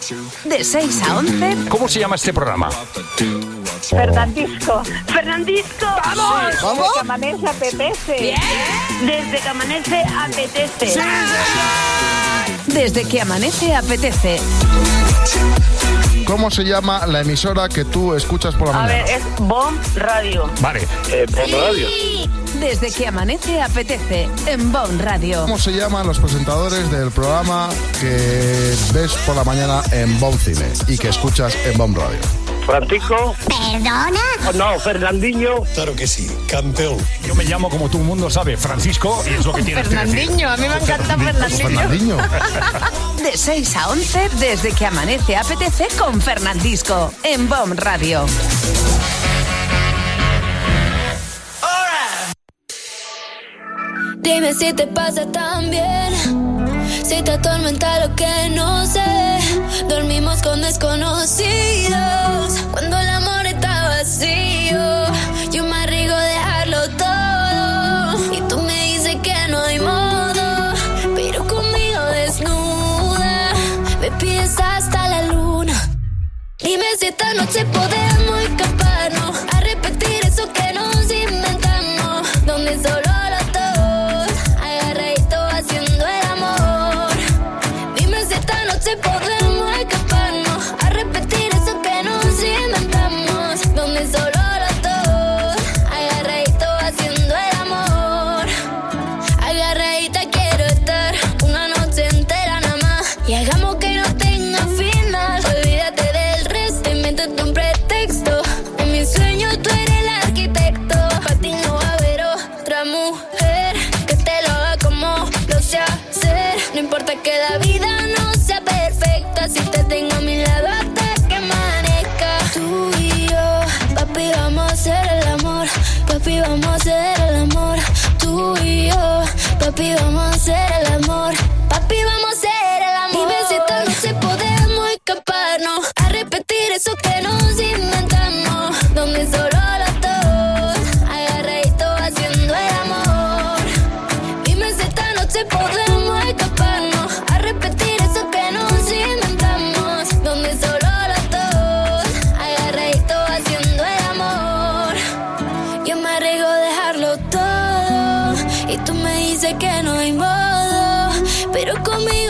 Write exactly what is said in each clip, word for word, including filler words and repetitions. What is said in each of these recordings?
De seis a once. ¿Cómo se llama este programa? Fernandisco. Fernandisco. ¡Vamos! Desde que amanece apetece. Bien. Desde que amanece apetece. Sí. Desde que amanece apetece. ¿Cómo se llama la emisora que tú escuchas por la A mañana? ver, es Bomb Radio. Vale. Eh, Bon Radio. Desde que amanece apetece en Bon Radio. ¿Cómo se llaman los presentadores del programa que ves por la mañana en Bon Cine y que escuchas en Bon Radio? Francisco. ¿Perdona? Oh, no, Fernandinho. Claro que sí, campeón. Yo me llamo, como todo el mundo sabe, Francisco, y es lo que tienes que decir. Fernandinho, a mí me encanta Fernandinho. Fernandinho. De seis a once, desde que amanece apetece con Fernandisco en Bon Radio. Dime si te pasa también, si te atormenta lo que no sé. Dormimos con desconocidos cuando el amor está vacío. Yo me arriesgo a dejarlo todo y tú me dices que no hay modo, pero conmigo desnuda me pides hasta la luna. Dime si esta noche podemos escaparnos a repetir eso que nos inventamos, donde solo podemos escaparnos a repetir eso que nos inventamos, donde solo los dos agarraditos haciendo el amor. Agarradita quiero estar una noche entera nada más y hagamos que no tenga final. Olvídate del resto, invéntate un pretexto. En mis sueños tú eres el arquitecto. Para ti no va a haber otra mujer que te lo haga como lo sé hacer. No importa que la vida no sea perfecta, si te tengo a mi lado hasta que amanezca. Tú y yo, papi, vamos a hacer el amor. Papi, vamos a hacer el amor. Tú y yo, papi, vamos a hacer el amor. Papi, vamos a hacer el amor. Dime si esta noche podemos escaparnos a repetir eso que nos inventamos, donde solo los dos agarraditos haciendo el amor. Dime si esta noche podemos escaparnos a repetir eso que nos inventamos, donde solo los dos agarraditos haciendo el amor. Yo me arriesgo a dejarlo todo y tú me dices que no hay modo, pero conmigo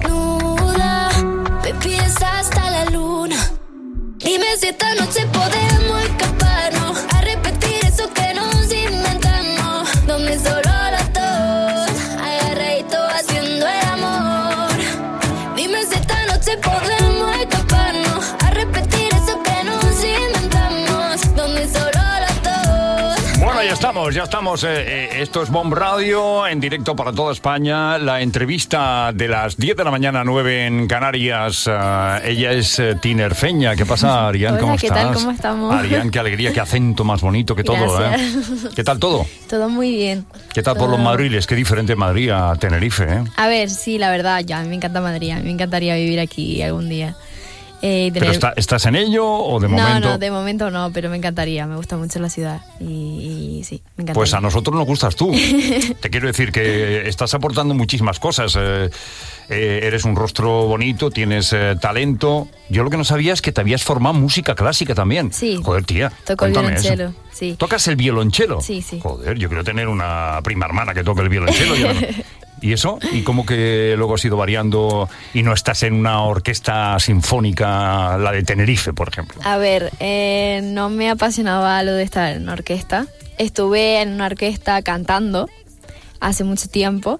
desnuda me pides hasta la luna. Dime si esta noche podemos escaparnos a repetir eso que nos inventamos, donde solo los dos agarraditos haciendo el amor. Dime si esta noche podemos escaparnos a repetir eso que nos inventamos, donde solo los dos. Bueno, ya estamos, ya estamos. Eh, eh, esto es Bomb Radio, en directo para toda España. La entrevista de las diez de la mañana, nueve en Canarias. Uh, ella es uh, tinerfeña. ¿Qué pasa, Arián? Hola, ¿Cómo ¿qué estás? tal? ¿Cómo estamos? Arián, qué alegría, qué acento más bonito que todo. Gracias. ¿eh? ¿Qué tal todo? Todo muy bien. ¿Qué tal todo... por los madriles? Qué diferente Madrid a Tenerife, ¿eh? A ver, sí, la verdad, ya, a mí me encanta Madrid. A mí me encantaría vivir aquí algún día. Eh, tener... ¿Pero está, estás en ello o de momento? No, no, de momento no, pero me encantaría. Me gusta mucho la ciudad y, y sí, me encantaría. Pues a nosotros nos gustas tú. Te quiero decir que estás aportando muchísimas cosas. Eh, eh, eres un rostro bonito, tienes eh, talento. Yo lo que no sabía es que te habías formado música clásica también. Sí. Joder, tía, toco el cuéntame violonchelo, eso. sí. ¿Tocas el violonchelo? Sí, sí. Joder, yo quiero tener una prima hermana que toque el violonchelo. Yo no. ¿Y eso? ¿Y cómo que luego has ido variando y no estás en una orquesta sinfónica, la de Tenerife, por ejemplo? A ver, eh, no me apasionaba lo de estar en una orquesta. Estuve en una orquesta cantando hace mucho tiempo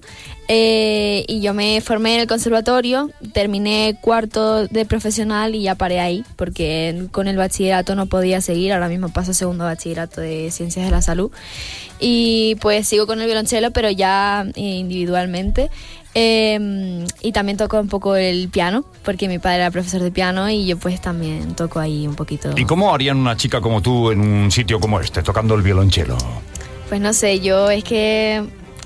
eh, y yo me formé en el conservatorio, terminé cuarto de profesional y ya paré ahí porque con el bachillerato no podía seguir. Ahora mismo paso segundo bachillerato de Ciencias de la Salud y pues sigo con el violonchelo, pero ya individualmente. Eh, y también toco un poco el piano porque mi padre era profesor de piano y yo pues también toco ahí un poquito. ¿Y cómo harían una chica como tú en un sitio como este, tocando el violonchelo? Pues no sé, yo es que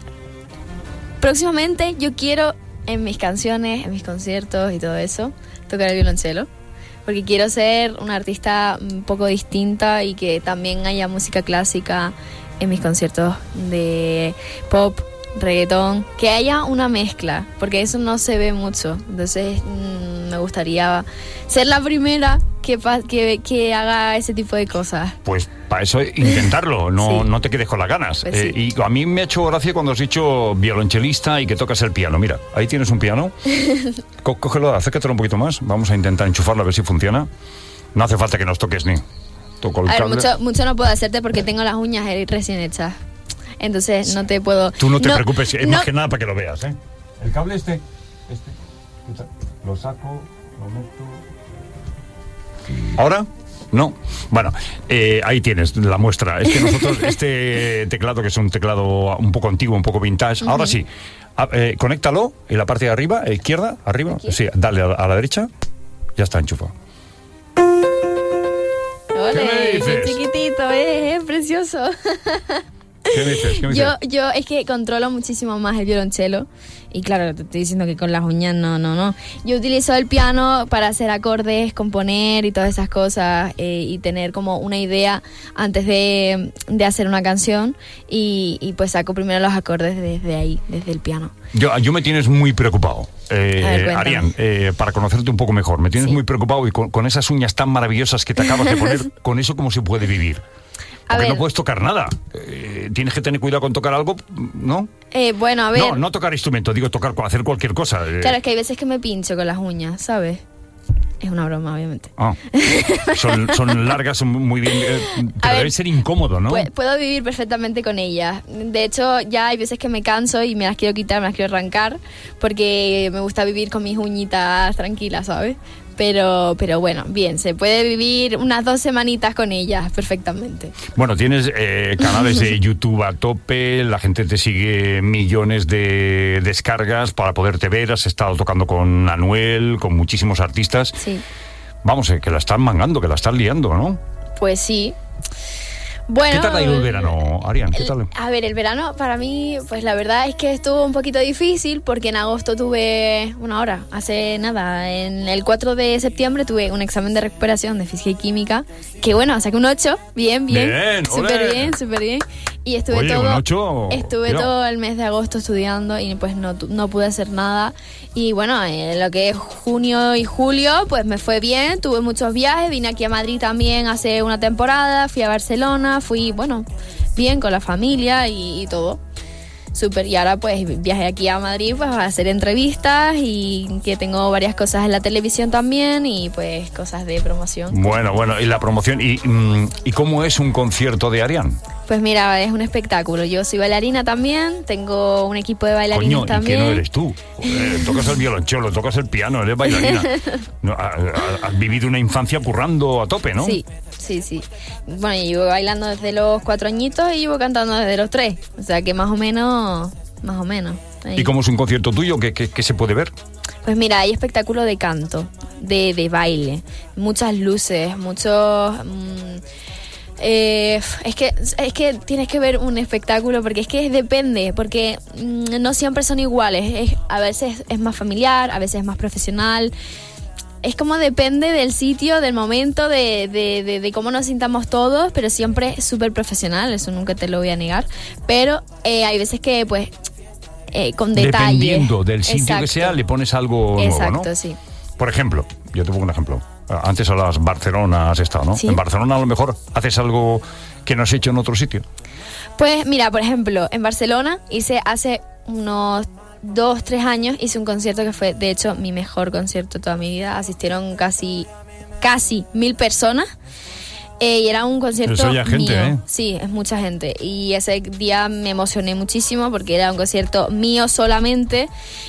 próximamente yo quiero en mis canciones, en mis conciertos y todo eso, tocar el violonchelo. Porque quiero ser una artista un poco distinta y que también haya música clásica en mis conciertos de pop, reggaetón, que haya una mezcla, porque eso no se ve mucho. Entonces, mmm, me gustaría ser la primera que, pa- que, que haga ese tipo de cosas. Pues para eso intentarlo, no, Sí. no te quedes con las ganas. Pues Eh, sí. y a mí me ha hecho gracia cuando has dicho violonchelista y que tocas el piano. Mira, ahí tienes un piano. Co- cógelo, acércatelo un poquito más. Vamos a intentar enchufarlo a ver si funciona. No hace falta que nos toques ni. Toco el A ver, cable. mucho, mucho no puedo hacerte porque tengo las uñas eh, recién hechas. Entonces no te puedo... Tú no te preocupes, es no- más que nada para que lo veas, ¿eh? El cable este, este, escucha, lo saco, lo meto... ¿Ahora? No. Bueno, eh, ahí tienes la muestra. Es que nosotros, este teclado, que es un teclado un poco antiguo, un poco vintage, uh-huh. Ahora sí, a, eh, conéctalo en la parte de arriba, eh, izquierda, arriba, Aquí. sí, dale a, a la derecha, ya está enchufado. Ole, ¿Qué me dices? qué chiquitito, es, es precioso. ¿Qué me dices? ¿Qué me Yo, dices? yo es que controlo muchísimo más el violonchelo. Y claro, te estoy diciendo que con las uñas no, no, no. Yo utilizo el piano para hacer acordes, componer y todas esas cosas. Eh, y tener como una idea antes de, de hacer una canción. Y, y pues saco primero los acordes desde ahí, desde el piano. Yo, yo me tienes muy preocupado, eh, A ver, cuéntame. Arián, eh, para conocerte un poco mejor. Me tienes Sí. muy preocupado y con, con esas uñas tan maravillosas que te acabas de poner, con eso cómo se puede vivir. A Porque ver. no puedes tocar nada. Eh, tienes que tener cuidado con tocar algo, ¿no? Eh, bueno, a ver. No, no tocar instrumento, digo tocar, hacer cualquier cosa. eh. Claro, es que hay veces que me pincho con las uñas, ¿sabes? Es una broma, obviamente. Ah. son, son largas, son muy bien. eh, pero A ver, debe ser incómodo, ¿no? Pu- Puedo vivir perfectamente con ellas. De hecho, ya hay veces que me canso y me las quiero quitar, me las quiero arrancar, porque me gusta vivir con mis uñitas tranquilas, ¿sabes? Pero, pero bueno, bien, se puede vivir unas dos semanitas con ellas perfectamente. Bueno, tienes eh, canales de YouTube a tope, la gente te sigue, millones de descargas para poderte ver, has estado tocando con Anuel, con muchísimos artistas. Sí, Vamos, eh, que la están mangando, que la están liando, ¿no? pues sí. Bueno, ¿Qué tal ha ido el verano, Arián? ¿Qué tal? A ver, el verano para mí, pues la verdad es que estuvo un poquito difícil porque en agosto tuve una hora, hace nada, en el cuatro de septiembre tuve un examen de recuperación de física y química, que bueno, saqué un ocho, bien, bien, Bien, súper ole. bien, súper bien. Y estuve Oye, todo un ocho, estuve cuidado. todo el mes de agosto estudiando y pues no, tu- no pude hacer nada. Y bueno, en lo que es junio y julio, pues me fue bien, tuve muchos viajes, vine aquí a Madrid también hace una temporada, fui a Barcelona, fui, bueno, bien con la familia y, y todo. Súper, y ahora pues viajé aquí a Madrid pues a hacer entrevistas y que tengo varias cosas en la televisión también y pues cosas de promoción. Bueno, bueno, y la promoción. ¿Y, mm, ¿y cómo es un concierto de Arián? Pues mira, es un espectáculo. Yo soy bailarina también, tengo un equipo de bailarines Coño, ¿y también. qué no eres tú? Eh, tocas el violonchelo, tocas el piano, eres bailarina. No, ha- ha- has vivido una infancia currando a tope, ¿no? Sí, sí, sí. Bueno, yo llevo bailando desde los cuatro añitos y llevo cantando desde los tres. O sea que más o menos, más o menos. ahí. ¿Y cómo es un concierto tuyo? ¿Qué, qué, qué se puede ver? Pues mira, hay espectáculo de canto, de, de baile, muchas luces, muchos... mm, eh, es que es que tienes que ver un espectáculo porque es que depende, porque mm, no siempre son iguales. Es, a veces es más familiar, a veces es más profesional. Es como depende del sitio, del momento, de, de, de, de cómo nos sintamos todos, pero siempre es súper profesional, eso nunca te lo voy a negar. Pero eh, hay veces que, pues, eh, con detalle. Dependiendo del sitio Exacto. que sea, le pones algo Exacto, nuevo, ¿no? sí. Por ejemplo, yo te pongo un ejemplo. Antes a las Barcelona has estado, ¿no? Sí. En Barcelona a lo mejor haces algo que no has hecho en otro sitio. Pues mira, por ejemplo, en Barcelona hice hace unos dos, tres años, hice un concierto que fue, de hecho, mi mejor concierto de toda mi vida. Asistieron casi, casi mil personas. Eh, y era un concierto Eso ya es gente, mío. ¿eh? Sí, es mucha gente. Y ese día me emocioné muchísimo porque era un concierto mío solamente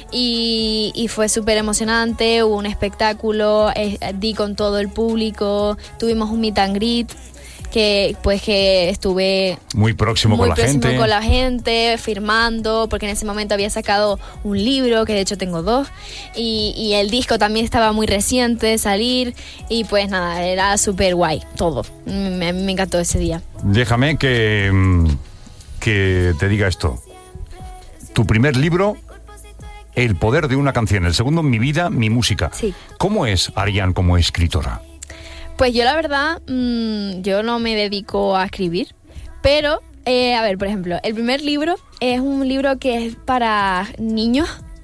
y, y fue súper emocionante, hubo un espectáculo, eh, di con todo el público, tuvimos un meet and greet que pues que estuve Muy próximo muy con la próximo gente. con la gente, firmando, porque en ese momento había sacado un libro, que de hecho tengo dos, y, y el disco también estaba muy reciente de salir, y pues nada, era súper guay, todo. Me, me encantó ese día. Déjame que, mm, que te diga esto. Tu primer libro, El poder de una canción. El segundo, Mi vida, mi música. Sí. ¿Cómo es Arián como escritora? Pues yo la verdad, mmm, yo no me dedico a escribir, pero, eh, a ver, por ejemplo, el primer libro es un libro que es para niños,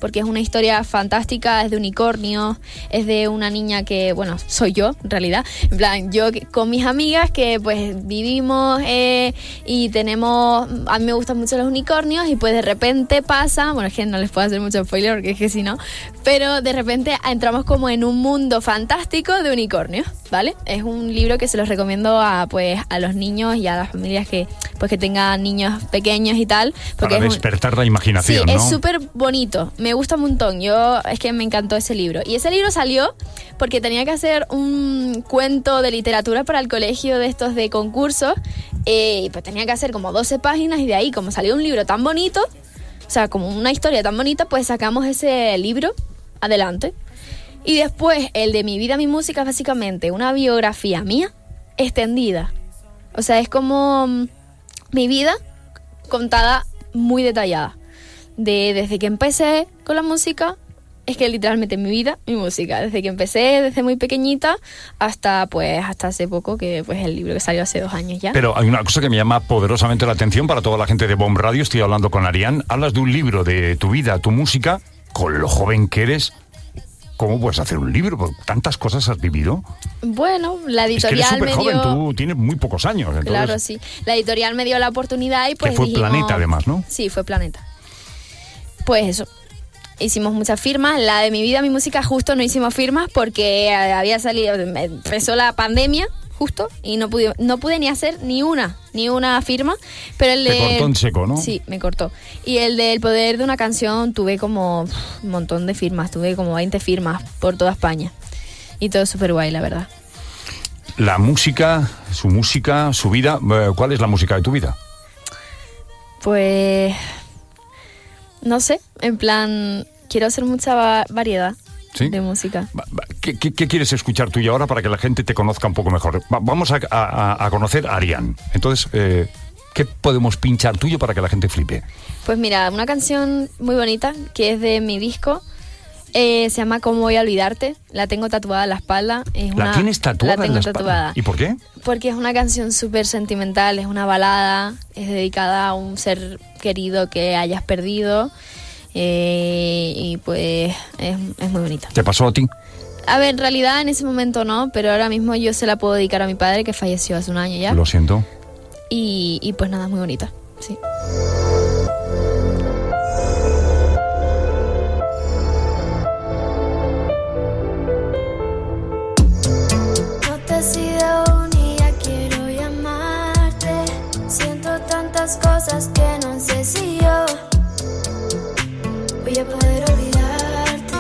porque es una historia fantástica, es de unicornios, es de una niña que, bueno, soy yo, en realidad. En plan, yo que- con mis amigas que pues vivimos eh, y tenemos, a mí me gustan mucho los unicornios y pues de repente pasa, bueno, es que no les puedo hacer mucho spoiler porque es que si no, pero de repente entramos como en un mundo fantástico de unicornios, ¿vale? Es un libro que se los recomiendo a pues a los niños y a las familias que pues que tengan niños pequeños y tal, porque Para es un- despertar la Sí, imaginación, ¿no? es súper bonito, me gusta un montón, yo es que me encantó ese libro. Y ese libro salió porque tenía que hacer un cuento de literatura para el colegio de estos de concursos, eh, y pues tenía que hacer como doce páginas y de ahí, como salió un libro tan bonito, o sea, como una historia tan bonita, pues sacamos ese libro adelante. Y después el de Mi vida, mi música es básicamente una biografía mía extendida. O sea, es como mm, mi vida contada muy detallada. De, desde que empecé con la música, es que literalmente mi vida, mi música. Desde que empecé, desde muy pequeñita, hasta pues hasta hace poco, que pues el libro que salió hace dos años ya. Pero hay una cosa que me llama poderosamente la atención para toda la gente de Bomb Radio. Estoy hablando con Arián. Hablas de un libro de tu vida, tu música, con lo joven que eres. ¿Cómo puedes hacer un libro? Porque tantas cosas has vivido. Bueno, la Es que eres editorial súper me joven, dio... tú tienes muy pocos años. Entonces, Claro, sí. La editorial me dio la oportunidad y pues fue dijimos- Planeta, además, ¿no? Sí, fue Planeta. Pues eso. Hicimos muchas firmas. La de Mi vida, mi música, justo no hicimos firmas porque eh, había salido, empezó la pandemia, justo, y no pude, no pude ni hacer ni una, ni una firma. Pero el Te de... cortó en seco, ¿no? Sí, me cortó. Y el del poder de una canción tuve como uf, un montón de firmas, tuve como veinte firmas por toda España. Y todo súper guay, la verdad. La música, su música, su vida. eh, ¿Cuál es la música de tu vida? Pues... No sé, en plan... Quiero hacer mucha va- variedad ¿Sí? de música. Va- va, ¿Qué, qué, qué quieres escuchar tú y ahora para que la gente te conozca un poco mejor? Va- vamos a, a- a conocer a Arián. Entonces, eh, ¿qué podemos pinchar tuyo para que la gente flipe? Pues mira, una canción muy bonita que es de mi disco. eh, se llama ¿Cómo voy a olvidarte? La tengo tatuada en la espalda. Es ¿La una- tienes tatuada La en tengo la espalda? tatuada. ¿Y por qué? Porque es una canción súper sentimental, es una balada, es dedicada a un ser querido que hayas perdido. eh, y pues es, es muy bonita. ¿Te pasó a ti? A ver, en realidad en ese momento no, pero ahora mismo yo se la puedo dedicar a mi padre que falleció hace un año ya. Lo siento. Y, y pues nada, es muy bonita, sí. No te has ido aún y ya quiero llamarte. Siento tantas cosas que no sé si yo voy a poder olvidarte,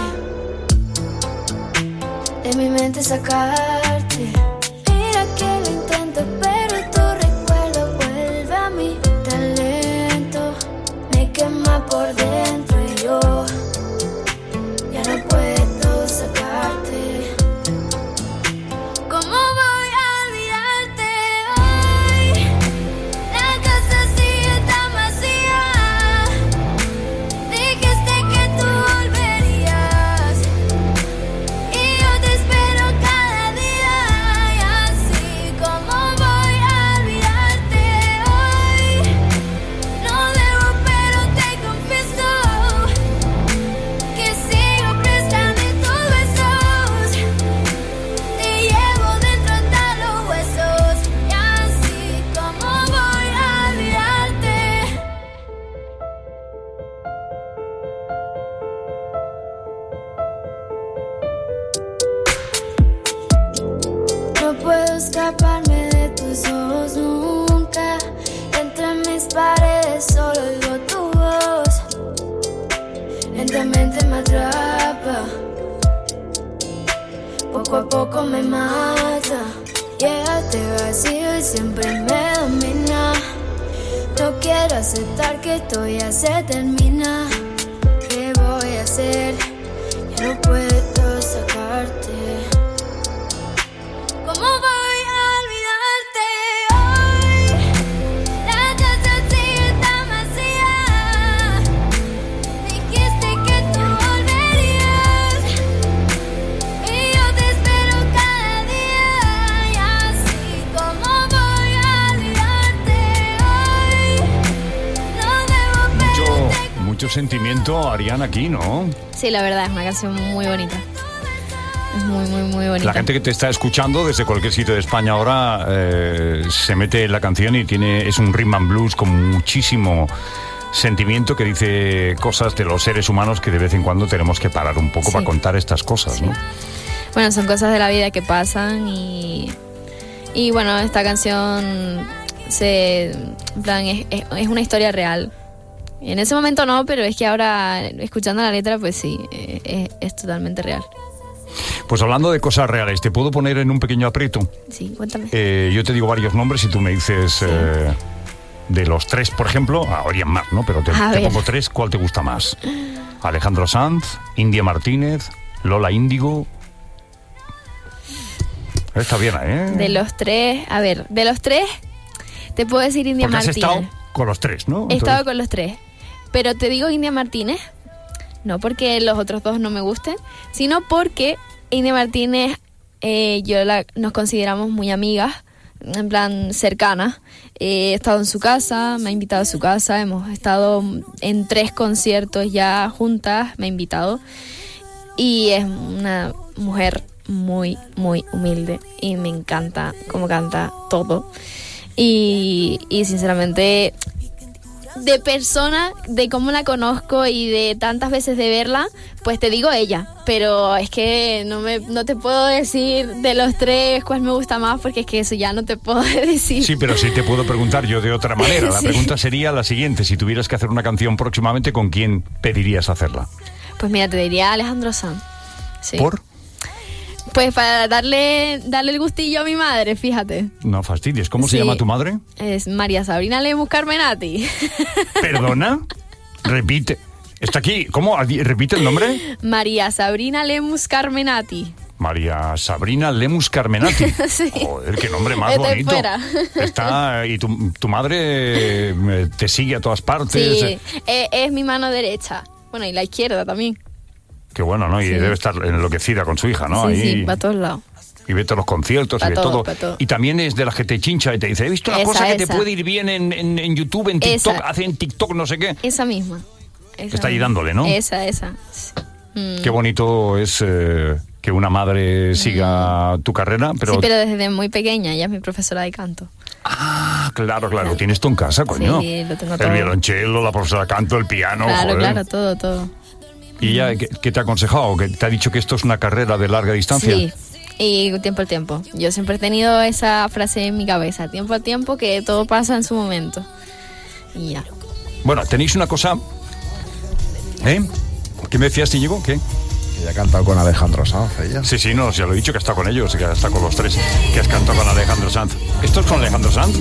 de mi mente sacarte. Mira que lo intento, pero tu recuerdo vuelve a mí tan lento. Me quema por dentro y yo ya no puedo sacarte. ¿Cómo voy a olvidarte hoy? La casa sigue tan vacía. Dijiste que tú volverías y yo te espero cada día. Y así, ¿cómo voy a olvidarte hoy? No debo, pero te confieso que sigo presta de tus besos. Te llevo dentro hasta los huesos. Y así, ¿cómo voy a olvidarte? No puedo escaparme de tus ojos nunca. Entre mis paredes solo oigo tu voz. Lentamente me atrapa, poco a poco me mata. Llegaste vacío y siempre me domina. No quiero aceptar que esto ya se termina. ¿Qué voy a hacer? Ya no puedo sacarte. ¿Cómo voy a olvidarte hoy? La casa sigue tan vacía. Dijiste que tú volverías y yo te espero cada día. Y así, ¿cómo voy a olvidarte hoy? No debo, pero Mucho, te mucho sentimiento, Ariana, aquí, ¿no? Sí, la verdad, es una canción muy bonita. Es muy, muy, muy bonita. La gente que te está escuchando desde cualquier sitio de España ahora eh, se mete en la canción y tiene es un rhythm and blues con muchísimo sentimiento que dice cosas de los seres humanos que de vez en cuando tenemos que parar un poco Sí. para contar estas cosas, Sí. ¿no? Bueno, son cosas de la vida que pasan y, y bueno, esta canción se, en plan, es, es, es una historia real. En ese momento no, pero es que ahora, escuchando la letra, pues sí, es, es totalmente real. Pues hablando de cosas reales, ¿te puedo poner en un pequeño aprieto? Sí, cuéntame. Eh, yo te digo varios nombres y tú me dices eh, de los tres, por ejemplo, habría más, ¿no? Pero te, A te ver. pongo tres, ¿cuál te gusta más? Alejandro Sanz, India Martínez, Lola Índigo. Está bien, ¿eh? De los tres, a ver, de los tres, te puedo decir India Porque has Martínez. estado con los tres, ¿no? He estado Entonces- con los tres. Pero te digo India Martínez, no porque los otros dos no me gusten, sino porque India Martínez, eh, yo la, nos consideramos muy amigas, en plan cercanas. Eh, he estado en su casa, me ha invitado a su casa, hemos estado en tres conciertos ya juntas, me ha invitado. Y es una mujer muy, muy humilde y me encanta cómo canta todo. Y, y sinceramente, de persona, de cómo la conozco y de tantas veces de verla, pues te digo ella. Pero es que no me no te puedo decir de los tres cuál me gusta más, porque es que eso ya no te puedo decir. Sí, pero sí te puedo preguntar yo de otra manera. La Sí. pregunta sería la siguiente. Si tuvieras que hacer una canción próximamente, ¿con quién pedirías hacerla? Pues mira, te diría Alejandro Sanz. Sí. ¿Por? Pues para darle darle el gustillo a mi madre, fíjate. No fastidies. ¿Cómo se Sí. llama tu madre? Es María Sabrina Lemus Carmenati. ¿Perdona? Repite. Está aquí. ¿Cómo? Adi- ¿Repite el nombre? María Sabrina Lemus Carmenati. María Sabrina Lemus Carmenati. Sí. Joder, qué nombre más Es de bonito. fuera. Está, y tu, tu madre eh, te sigue a todas partes. Sí, eh, es mi mano derecha. Bueno, y la izquierda también. Qué bueno, ¿no? Y Sí. debe estar enloquecida con su hija, ¿no? Sí, Ahí, sí, va a todos lados. y ve todos los conciertos Pa' y ve todo, todo. pa' todo. Y también es de la que te chincha y te dice, he visto una Esa, cosa que te esa. puede ir bien en, en, en YouTube, en TikTok, Esa. hace en TikTok no sé qué. Esa misma. Esa Está ahí misma. dándole, ¿no? Esa, esa. Sí. Mm. Qué bonito es eh, que una madre siga tu carrera, pero... Sí, pero desde muy pequeña, ella es mi profesora de canto. Ah, claro, claro, tienes tú en casa, coño. Sí, lo tengo El todo. violonchelo, la profesora de canto, el piano, claro, joder. claro, todo, todo. ¿Y ella qué, qué te ha aconsejado? ¿Que te ha dicho que esto es una carrera de larga distancia? Sí, y tiempo al tiempo. Yo siempre he tenido esa frase en mi cabeza, tiempo al tiempo, que todo pasa en su momento. Y ya. Bueno, tenéis una cosa... ¿Eh? ¿Qué me decías, Íñigo? ¿Qué? Ella ha cantado con Alejandro Sanz, ella. Sí, sí, no, ya lo he dicho, que está con ellos, que está con los tres, que has cantado con Alejandro Sanz. ¿Esto es con Alejandro Sanz?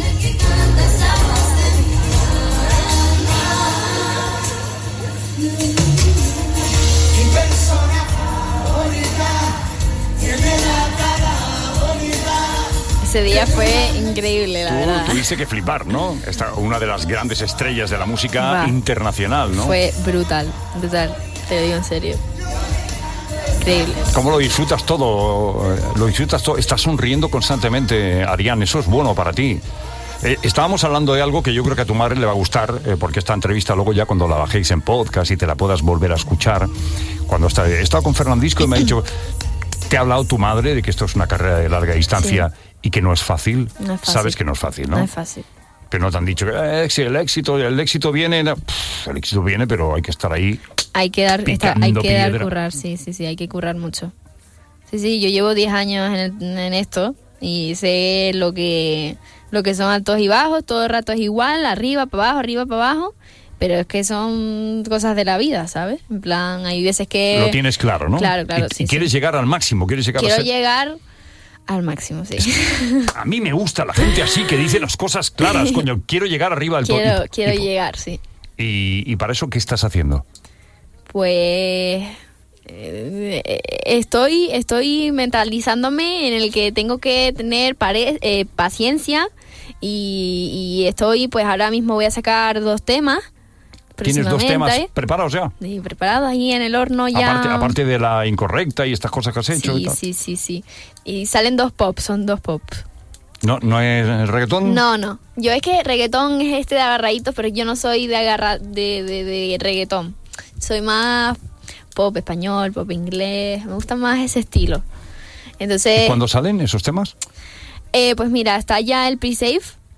Ese día fue increíble, la Tú verdad. tuviste que flipar, ¿no? Esta, una de las grandes estrellas de la música Va. internacional, ¿no? Fue brutal, brutal. Te lo digo en serio. Increíble. ¿Cómo lo disfrutas todo? Lo disfrutas todo. Estás sonriendo constantemente, Arián. Eso es bueno para ti. Eh, estábamos hablando de algo que yo creo que a tu madre le va a gustar, eh, porque esta entrevista luego ya cuando la bajéis en podcast y te la puedas volver a escuchar, cuando está, he estado con Fernandisco y me ha dicho, te ha hablado tu madre de que esto es una carrera de larga distancia y que no es fácil. No es fácil. Sabes que no es fácil, ¿no? No es fácil. Pero no te han dicho que eh, sí, el éxito, el éxito viene, no, pff, el éxito viene, pero hay que estar ahí. Hay que dar, está- Picando hay que dar piedra. currar, sí, sí, sí, hay que currar mucho. Sí, sí, yo llevo diez años en, el- en esto y sé lo que lo que son altos y bajos, todo el rato es igual, arriba, para abajo, arriba, para abajo, pero es que son cosas de la vida, ¿sabes? En plan, hay veces que... Lo tienes claro, ¿no? Claro, claro, Y, sí, y quieres sí. llegar al máximo, quieres llegar Quiero a ser... llegar al máximo, sí. A mí me gusta la gente así que dice las cosas claras, coño, quiero llegar arriba del quiero todo. quiero llegar, sí. Y, y para eso, ¿qué estás haciendo? Pues eh, estoy estoy mentalizándome en el que tengo que tener pare- eh, paciencia y, y estoy, pues ahora mismo voy a sacar dos temas. ¿Tienes dos temas próximamente. preparados ya? Sí, preparados ahí en el horno ya. Aparte, aparte de la incorrecta y estas cosas que has hecho. y Sí, tal. sí, sí, sí. Y salen dos pop, son dos pop. ¿No, ¿No es reggaetón? No, no. Yo es que reggaetón es este de agarraditos, pero yo no soy de agarra de, de, de reggaetón. Soy más pop español, pop inglés, me gusta más ese estilo. Entonces, ¿Y cuándo salen esos temas? Eh, pues mira, está ya el pre-save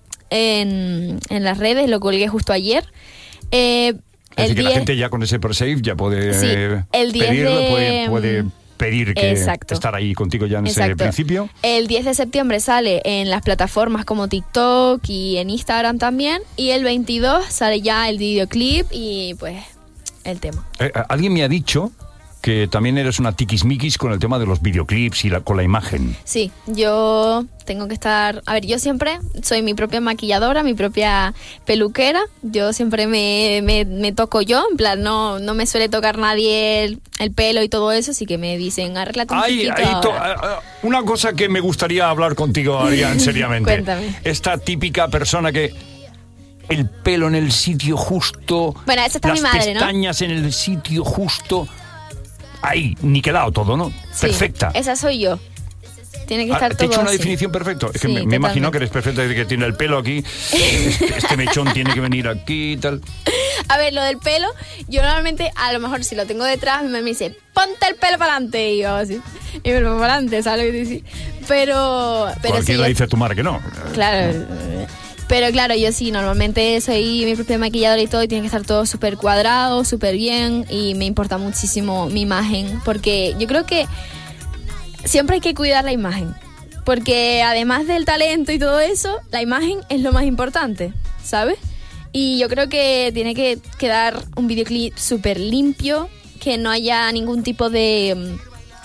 en, en las redes, lo colgué justo ayer. Eh, Es decir, el que la diez gente ya con ese pre-save ya puede Sí, eh, el diez pedirlo, de- puede, puede pedir que Exacto. estar ahí contigo ya en ese Exacto. principio. El diez de septiembre sale en las plataformas como TikTok y en Instagram también. Y el veintidós sale ya el videoclip y pues el tema. Eh, alguien me ha dicho que también eres una tiquismiquis con el tema de los videoclips y la, con la imagen. Sí, yo tengo que estar... A ver, yo siempre soy mi propia maquilladora, mi propia peluquera. Yo siempre me, me, me toco yo, en plan, no, no me suele tocar nadie el, el pelo y todo eso, así que me dicen, arréglate un Hay, poquito hay to- ahora". ah, ah, una cosa que me gustaría hablar contigo, Arián, seriamente. Cuéntame. Esta típica persona que el pelo en el sitio justo, Bueno, esa está las mi madre, ¿no? pestañas en el sitio justo, ahí, niquelado todo, ¿no? Sí, Perfecta. Esa soy yo. Tiene que Ah, estar ¿Te he todo hecho una así. definición perfecta? Es que Sí, me, me imagino totalmente. que eres perfecta, de que tiene el pelo aquí, este, este mechón tiene que venir aquí y tal. A ver, lo del pelo, yo normalmente, a lo mejor si lo tengo detrás, mi mamá me dice, ponte el pelo para adelante. Y yo así, y me lo pongo para adelante, ¿sabes lo que te dice? Pero, pero sí, Cualquiera yo- dice a tu madre que no. claro. Pero claro, yo sí, normalmente soy mi propia maquilladora y todo, y tiene que estar todo súper cuadrado, súper bien, y me importa muchísimo mi imagen, porque yo creo que siempre hay que cuidar la imagen, porque además del talento y todo eso, la imagen es lo más importante, ¿sabes? Y yo creo que tiene que quedar un videoclip súper limpio, que no haya ningún tipo de,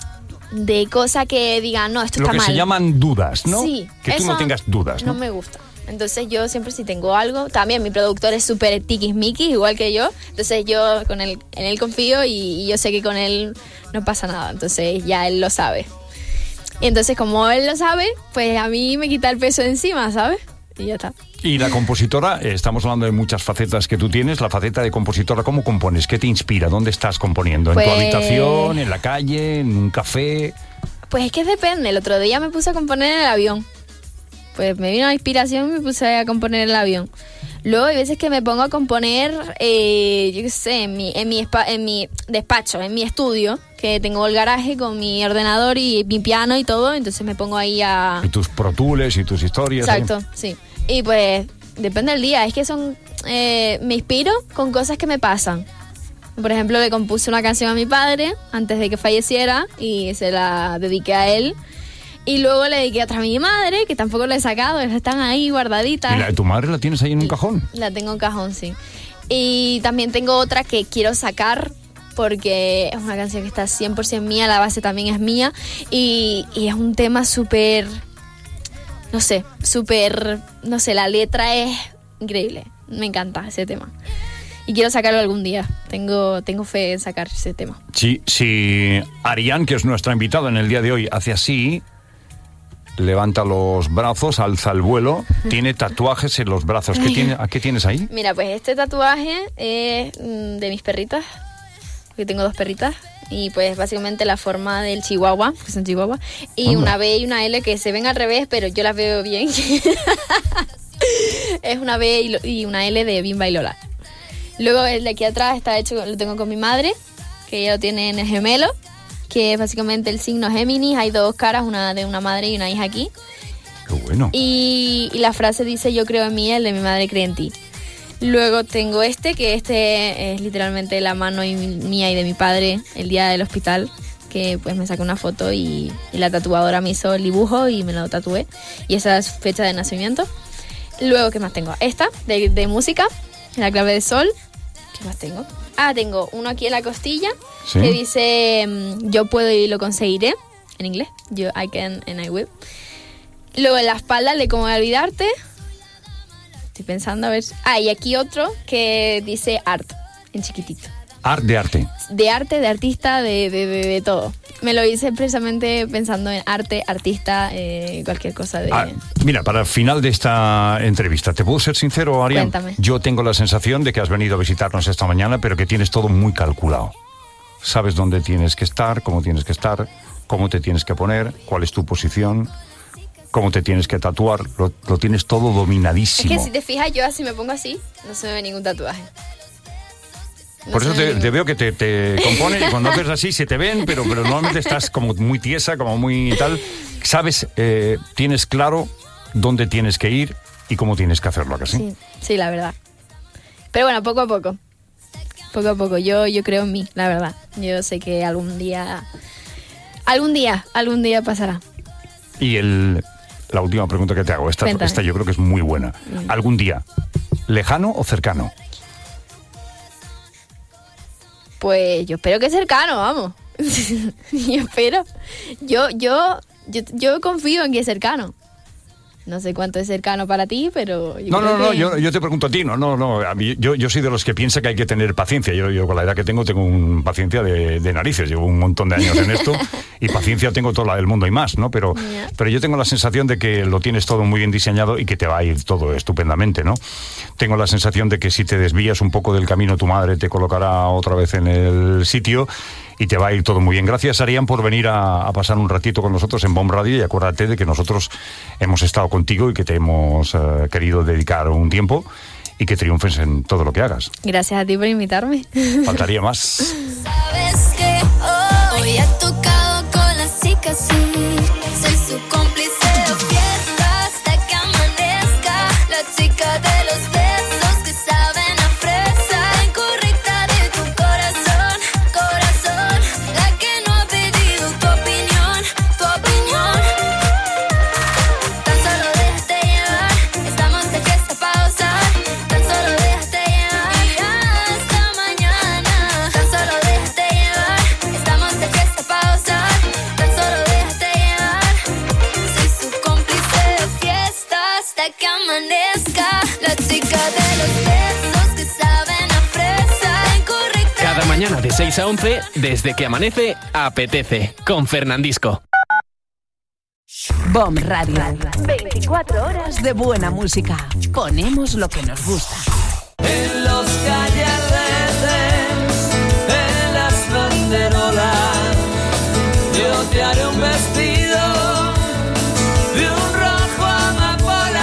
de cosa que diga, no, esto Lo está que mal. se llaman dudas, ¿no? Sí, que tú no eso tengas dudas, ¿no? No me gusta. Entonces yo siempre si tengo algo, también mi productor es súper tiquismiquis, igual que yo, entonces yo con él, en él confío y, y yo sé que con él no pasa nada, entonces ya él lo sabe. Y entonces como él lo sabe, pues a mí me quita el peso de encima, ¿sabes? Y ya está. Y la compositora, eh, estamos hablando de muchas facetas que tú tienes. La faceta de compositora, ¿cómo compones? ¿Qué te inspira? ¿Dónde estás componiendo? ¿En tu Pues- habitación? ¿En la calle? ¿En un café? Pues es que depende, el otro día me puse a componer en el avión. Pues me vino la inspiración y me puse a componer en el avión. Luego hay veces que me pongo a componer, eh, yo qué sé, en mi, en, mi espa- en mi despacho, en mi estudio, que tengo el garaje con mi ordenador y mi piano y todo, entonces me pongo ahí a... Y tus Pro Tools y tus historias. ¿eh? Exacto, sí. Y pues depende del día, es que son... eh, me inspiro con cosas que me pasan. Por ejemplo, le compuse una canción a mi padre antes de que falleciera y se la dediqué a él. Y luego le dediqué otra a mi madre, que tampoco la he sacado, están ahí guardaditas. ¿Y la de tu madre la tienes ahí en un cajón? La tengo en cajón, sí. Y también tengo otra que quiero sacar porque es una canción que está cien por ciento mía, la base también es mía. Y, y es un tema súper, no sé, súper, no sé, la letra es increíble. Me encanta ese tema. Y quiero sacarlo algún día. Tengo, tengo fe en sacar ese tema. Sí, si Arián, que es nuestra invitada en el día de hoy, hace así, levanta los brazos, alza el vuelo, tiene tatuajes en los brazos. ¿Qué, tiene, ¿a qué tienes ahí? Mira, pues este tatuaje es mm, de mis perritas, porque tengo dos perritas, y pues básicamente la forma del chihuahua, que son chihuahuas, y Anda. una B y una L que se ven al revés, pero yo las veo bien. Es una B y, lo- y una L de Bimba y Lola. Luego el de aquí atrás está hecho, lo tengo con mi madre, que ella lo tiene en el gemelo, que es básicamente el signo Géminis. Hay dos caras, una de una madre y una hija aquí. Qué bueno. Y, y la frase dice, yo creo en mí, el de mi madre cree en ti. Luego tengo este, que este es literalmente la mano y- mía y de mi padre el día del hospital, que pues me saqué una foto y, y la tatuadora me hizo el dibujo y me lo tatué. Y esa es su fecha de nacimiento. Luego, ¿qué más tengo? Esta, de, de música, la clave de sol. ¿Qué más tengo? Ah, tengo uno aquí en la costilla, Sí. que dice, mm, yo puedo y lo conseguiré, en inglés. Yo, I can and I will. Luego en la espalda, de cómo olvidarte. Estoy pensando a ver. Ah, y aquí otro que dice art, en chiquitito. Art de arte. De arte, de artista, de, de, de, de todo. Me lo hice precisamente pensando en arte, artista, eh, cualquier cosa de... Ah, mira, para el final de esta entrevista, ¿te puedo ser sincero, Arián? Cuéntame. Yo tengo la sensación de que has venido a visitarnos esta mañana, pero que tienes todo muy calculado. Sabes dónde tienes que estar, cómo tienes que estar, cómo te tienes que poner, cuál es tu posición, cómo te tienes que tatuar. Lo, lo tienes todo Es dominadísimo. que si te fijas, yo así me pongo así, no se me ve ningún tatuaje. No Por eso sé. te, te veo que te, te compones y cuando haces así se te ven, pero, pero normalmente estás como muy tiesa, como muy tal. Sabes, eh, tienes claro dónde tienes que ir y cómo tienes que hacerlo, ¿a que sí? Sí, sí, la verdad. Pero bueno, poco a poco. Poco a poco. Yo, yo creo en mí, la verdad. Yo sé que algún día... Algún día, algún día pasará. Y el, la última pregunta que te hago, esta, Cuéntame. esta yo creo que es muy buena. Mm. ¿Algún día, lejano o cercano? Pues yo espero que cercano, vamos. yo espero. Yo, yo, yo, yo confío en que es cercano. No sé cuánto es cercano para ti, pero... Yo No, creo no, no, que- yo, yo te pregunto a ti, no, no, no, a mí- yo, yo soy de los que piensa que hay que tener paciencia. Yo, yo con la edad que tengo tengo un paciencia de, de narices, llevo un montón de años en esto y paciencia tengo toda la del mundo y más, ¿no? Pero, Ya. pero yo tengo la sensación de que lo tienes todo muy bien diseñado y que te va a ir todo estupendamente, ¿no? Tengo la sensación de que si te desvías un poco del camino, tu madre te colocará otra vez en el sitio y te va a ir todo muy bien. Gracias, Arián, por venir a, a pasar un ratito con nosotros en Bomb Radio y acuérdate de que nosotros hemos estado contigo y que te hemos eh, querido dedicar un tiempo y que triunfes en todo lo que hagas. Gracias a ti por invitarme. Faltaría más. Sabes que hoy he tocado con las chicas, sí. Soy su cómplice de fiesta hasta que amanezca. La chica de los besos que saben a fresa. La incorrecta de tu corazón, corazón. La que no ha pedido tu opinión, tu opinión. Tan solo déjate llevar, estamos de fiesta pa' gozar. Tan solo déjate llevar y hasta mañana. Tan solo déjate llevar, estamos de fiesta pa' gozar. Tan solo déjate llevar, soy su cómplice de fiesta hasta que amanezca. La chica de los besos que saben a fresa. La incorrecta. Cada mañana de seis a once, desde que amanece, apetece, con Fernandisco. Bomb Radio. veinticuatro horas de buena música. Ponemos lo que nos gusta. En los callejeros, en las banderolas, yo te haré un vestido de un rojo amapola.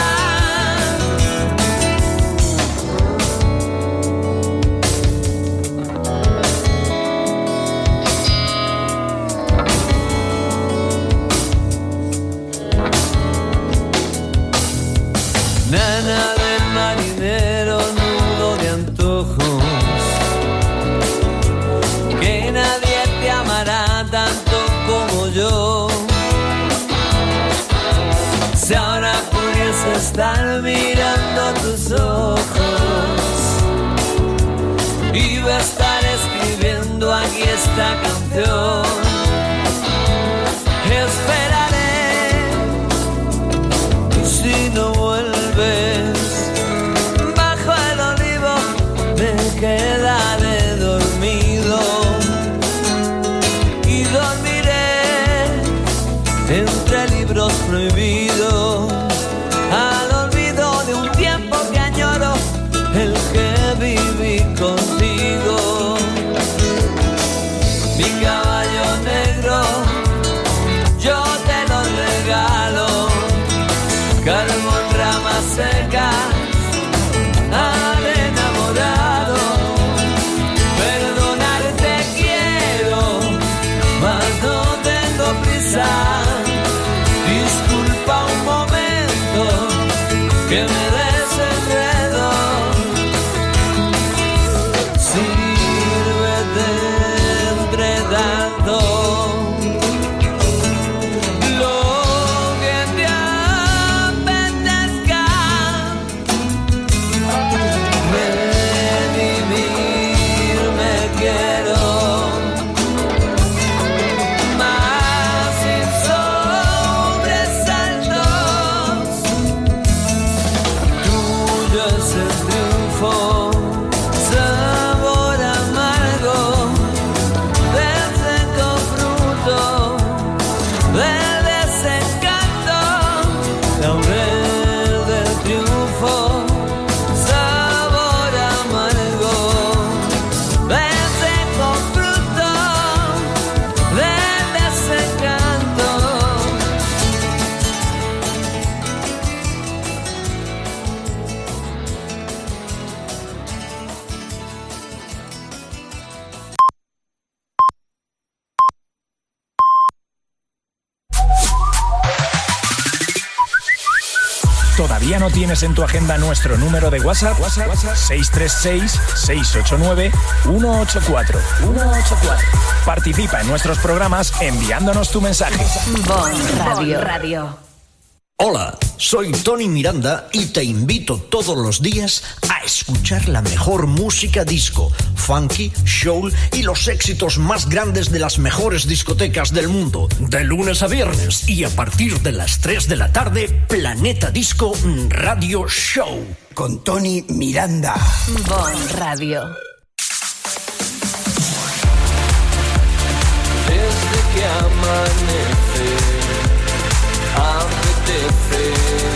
Nana del marinero, nudo de antojos, que nadie te amará tanto como yo. Si ahora pudiese estar mirando tus ojos, iba a estar escribiendo aquí esta canción. Esperaré, y si no vuelves, bajo el olivo me quedaré dormido y dormiré entre libros prohibidos, al olvido de un tiempo que añoro, el que viví contigo. Mi caballo negro, yo te lo regalo, carbón, ramas secas al enamorado. Perdonarte quiero, mas no tengo prisa. Disculpa un momento que me desenredo. Sírvete entre tanto lo que te apetezca. De vivir me quiero, más sin sobresaltos. ¿Todavía no tienes en tu agenda nuestro número de WhatsApp? WhatsApp, WhatsApp seis tres seis, seis ocho nueve, uno ocho cuatro. Participa en nuestros programas enviándonos tu mensaje. Bon Radio. Radio. Hola, soy Tony Miranda y te invito todos los días a escuchar la mejor música disco, funky, soul y los éxitos más grandes de las mejores discotecas del mundo. De lunes a viernes y a partir de las tres de la tarde, Planeta Disco Radio Show con Tony Miranda. Bon Radio. Desde que amanece, apetece.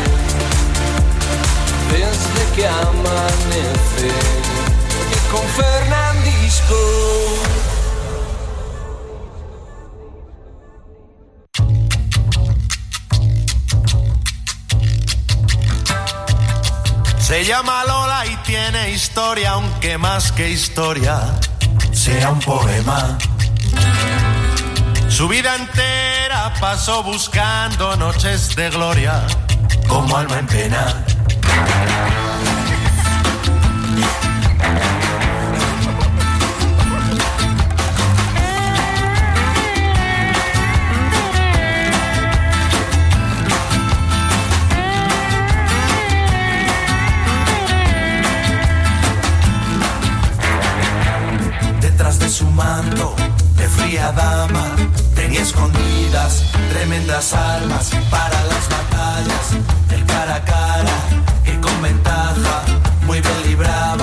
Desde que amanece, y con Fernandisco. Se llama Lola y tiene historia, aunque más que historia sea un poema. Su vida entera pasó buscando noches de gloria, como alma en pena. Detrás de su manto de fría dama tenía escondidas tremendas armas para las batallas del cara a cara, que con ventaja muy bien libraba.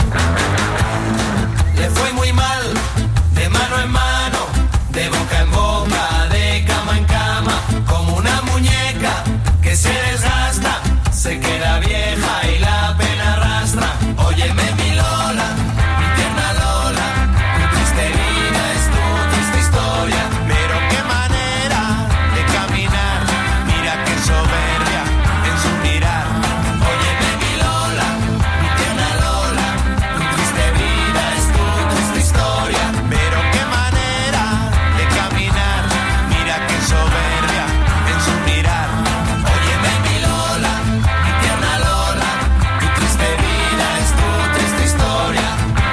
Le fue muy mal, de mano en mano, de boca en boca, de cama en cama, como una muñeca que se desgasta, se queda vieja y la pena arrastra. Óyeme mi Lola, mi tierna Lola, tu triste vida es tu triste historia. Pero qué manera de caminar, mira qué soberbia en su mirar. Óyeme mi Lola, mi tierna Lola, tu triste vida es tu triste historia. Pero qué manera de caminar, mira qué soberbia en su mirar. Óyeme mi Lola, mi tierna Lola, tu triste vida es tu triste historia.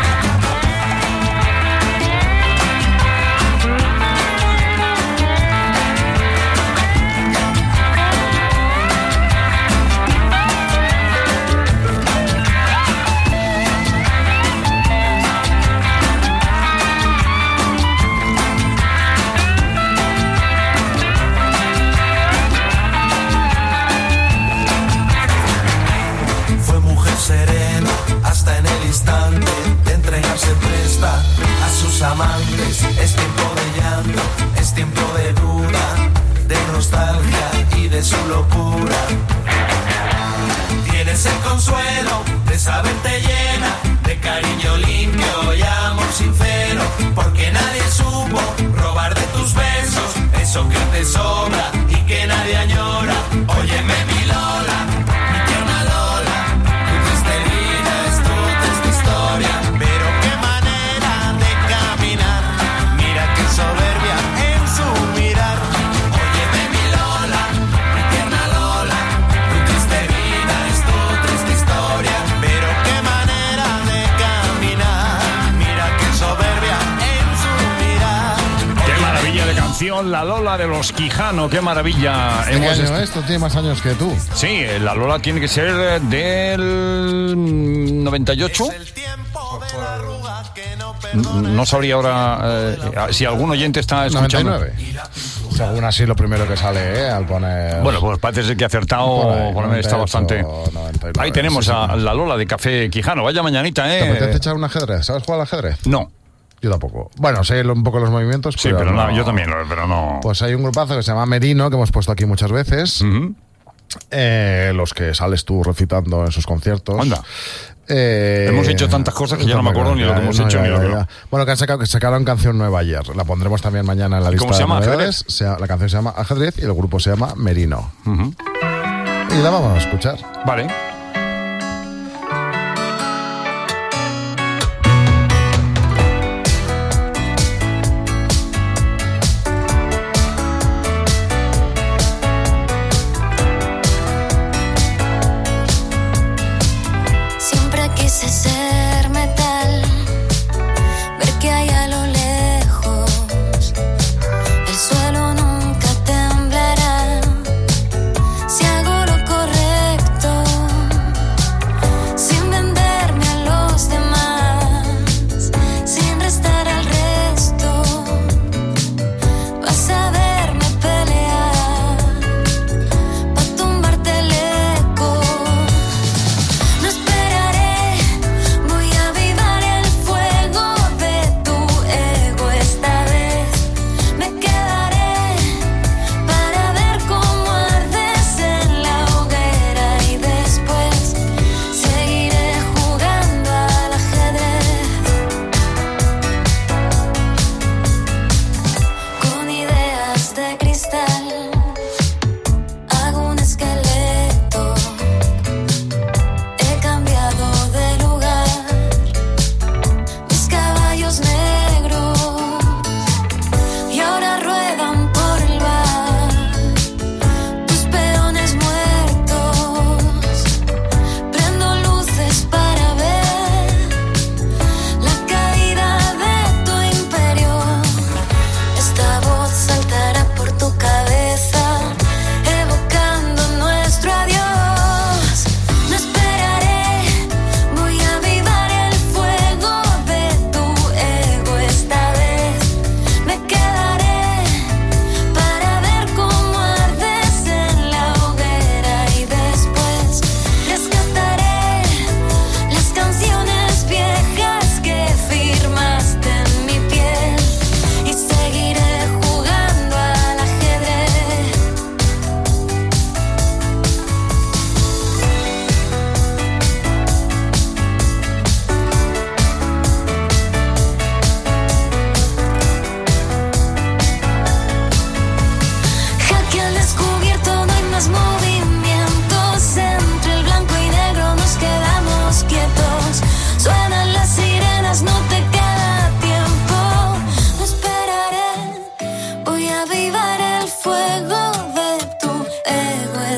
Fue mujer serena hasta en el instante de entregarse presta a sus amantes. Es tiempo de llanto, es tiempo de duda, de nostalgia y de su locura. Tienes el consuelo de saberte llena de cariño limpio y amor sincero, porque nadie supo robar de tus besos eso que te sobra y que nadie añora. Óyeme mi Lola, mi tierna Lola, tu triste vida es tu triste historia. Pero qué manera de caminar, mira qué soberbia en su mirar. Óyeme mi Lola, mi tierna Lola, tu triste vida es tu triste historia. Pero qué manera de caminar, mira qué soberbia en su mirar. Qué maravilla de canción, La Lola de los Quijano, qué maravilla. ¿Qué Hemos año est- esto? Tiene más años que tú. Sí, La Lola tiene que ser del noventa y ocho. N- No sabría ahora eh, si algún oyente está escuchando. noventa y nueve. Según así lo primero que sale, ¿eh? Al poner... Bueno, pues parece ser que ha acertado, Por ahí, por lo menos está noventa y bastante. ocho, noventa y nueve, Ahí tenemos sí, sí. a La Lola de Café Quijano. Vaya mañanita, ¿Te ¿eh? apetece echar un ajedrez? ¿Sabes jugar al ajedrez? No. Yo tampoco. Bueno, sé un poco los movimientos, Sí, pero no, yo también, pero no. Pues hay un grupazo que se llama Merino, que hemos puesto aquí muchas veces. Ujú. Eh, los que sales tú recitando en sus conciertos. Anda. Eh, Hemos hecho tantas cosas que ya no me acuerdo ni lo que hemos no, hecho ya, ni lo ya, que no. ya. Bueno, que han sacado, que sacaron canción nueva ayer. La pondremos también mañana en la lista ¿Cómo se llama? de novedades. Se- la canción se llama Ajedrez y el grupo se llama Merino. Ujú. Y la vamos a escuchar. Vale.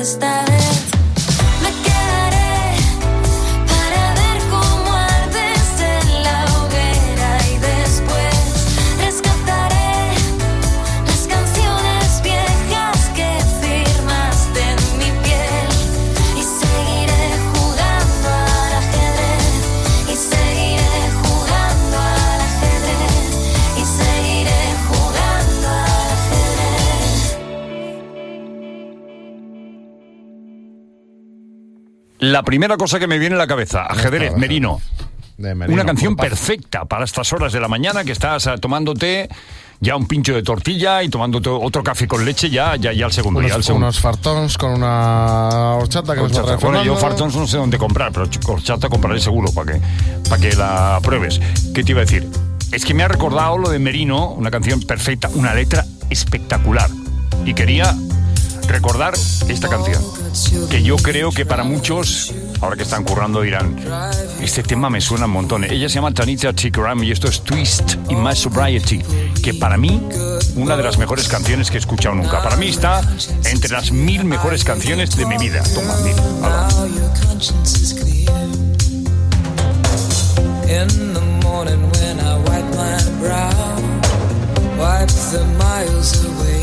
esta vez. Me quedaré para ver cómo ardes en la hoguera y después rescataré las canciones viejas que firmaste en mi piel y seguiré jugando al ajedrez y seguiré jugando al ajedrez y seguiré jugando al ajedrez. La primera cosa que me viene a la cabeza, ajedrez, Merino. De Merino, Una canción por paz. perfecta para estas horas de la mañana que estás ah, tomándote ya un pincho de tortilla y tomándote otro café con leche ya, ya, ya al segundo. ya al Unos, segundo. unos fartons con una horchata que nos va Horchata. Bueno, yo reafirmando. fartons no sé dónde comprar, pero ch- horchata compraré seguro para que, para que la pruebes. ¿Qué te iba a decir? Es que me ha recordado lo de Merino, una canción perfecta, una letra espectacular. Y quería recordar esta canción, que yo creo que para muchos, ahora que están currando, dirán, este tema me suena un montón. Ella se llama Tanita Tikaram y esto es Twist in My Sobriety, que para mí, una de las mejores canciones que he escuchado nunca. Para mí está entre las mil mejores canciones de mi vida. Toma, mil. Ahora. Now your conscience is clear. In the morning when I wipe my brow, wipe the miles away.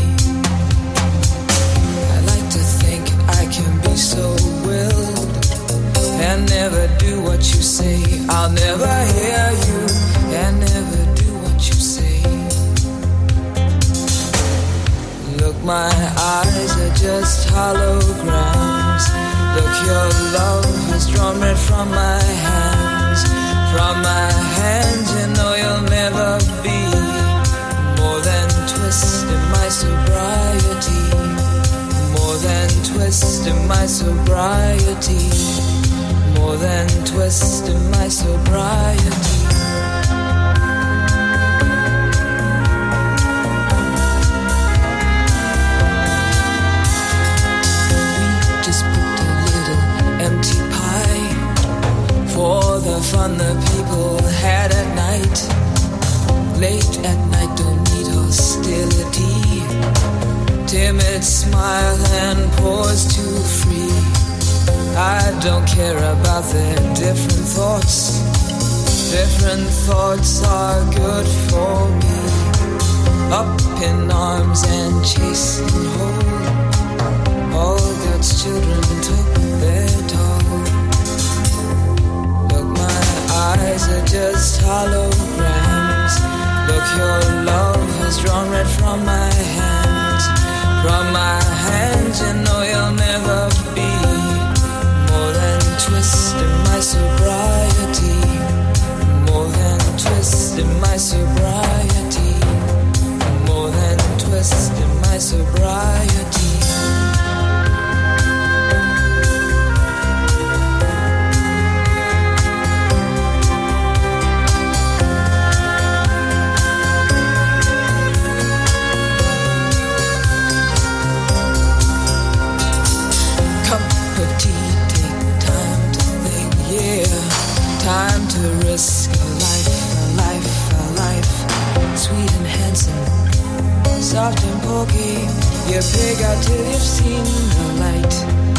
I like to think I can be so willed and never do what you say. I'll never hear you and never do what you say. Look, my eyes are just holograms. Look, your love has drawn red from my hands. From my hands, you know you'll never be more than twist in my sobriety. More than twist in my sobriety. More than twist in my sobriety. Just put a little empty pie for the fun the people had at night. Late at night, don't need hostility. Timid smile and pause too free. I don't care about their different thoughts. Different thoughts are good for me. Up in arms and chasing home. All God's children took their toll. Look, my eyes are just holograms. Look, your love has drawn red from my hands. From my hands, you know you'll never be more than twist in my sobriety. More than twist in my sobriety. More than twist in my sobriety. Time to risk a life, a life, a life. Sweet and handsome, soft and pokey. You pig out till you've seen the light.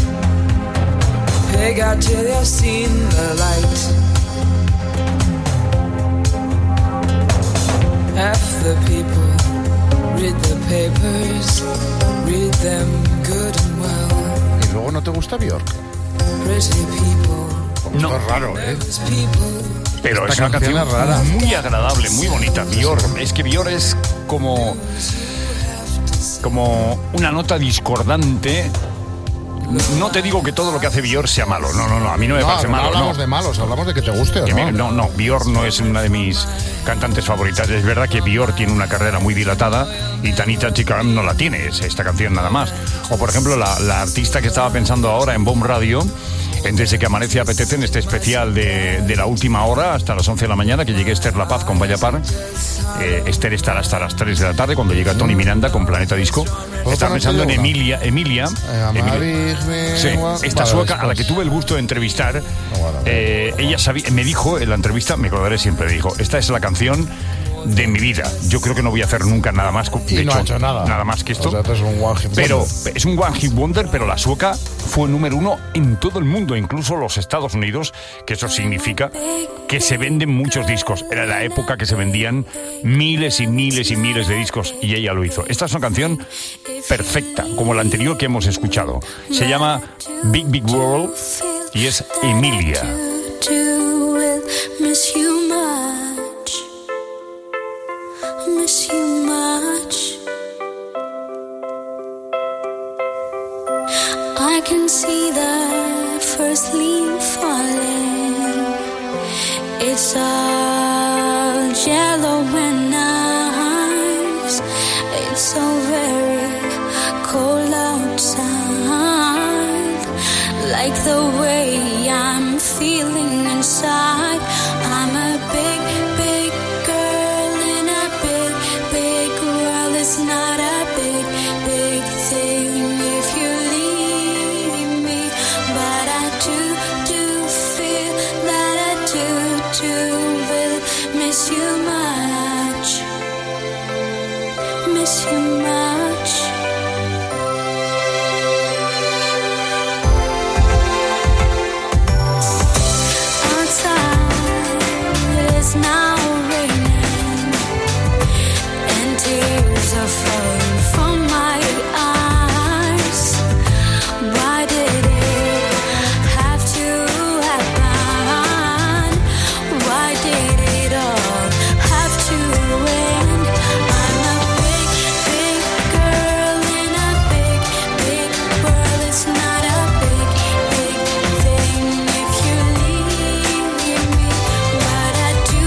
Pig out till you've seen the light. Half the people read the papers, read them good and well. ¿Y luego no te gusta Björk? Pretty people. No. Es raro, ¿eh? Pero Esta es una canción canción es rara. muy agradable, muy bonita. Björk, es que Björk es como como una nota discordante. No te digo que todo lo que hace Björk sea malo. No, no, no. A mí no me No, parece no malo. hablamos no. de malos, hablamos de que te guste o Que me- no. no, no, Björk no es una de mis cantantes favoritas. Es verdad que Björk tiene una carrera muy dilatada y Tanita Tikaram no la tiene, es esta canción nada más. O por ejemplo, la, la artista que estaba pensando ahora en Bomb Radio, en Desde que amanece apetece, en este especial de, de la última hora hasta las once de la mañana, que llegue Esther La Paz con Vaya Par. Eh, Esther estará hasta las tres de la tarde cuando llega Tony Miranda con Planeta Disco. Estaba pensando en Emilia. Emilia, Emilia. Sí, esta sueca a la que tuve el gusto de entrevistar, eh, ella sabía, me dijo en la entrevista, me acordaré siempre, dijo, esta es la canción de mi vida. Yo creo que no voy a hacer nunca nada más. De Y no hecho, ha hecho nada. Nada más que esto. O sea, esto es un one hit pero wonder. es un one hit wonder, pero la sueca fue número uno en todo el mundo, incluso los Estados Unidos, que eso significa que se venden muchos discos. Era la época que se vendían miles y miles y miles de discos y ella lo hizo. Esta es una canción perfecta, como la anterior que hemos escuchado. Se llama Big Big World y es Emilia. Miss you much, miss you much. I can see that first leaf falling. It's all yellow and nice. It's so very cold outside. Like the way I'm feeling inside. I'm a big, big girl in a big, big world. It's not a big, big thing if you leave me. But I do, do feel that I do, do will miss you much. Miss you much. Now raining and tears are falling from my eyes. Why did it have to happen? Why did it all have to end? I'm a big, big girl in a big, big world. It's not a big, big thing if you leave me, but I do.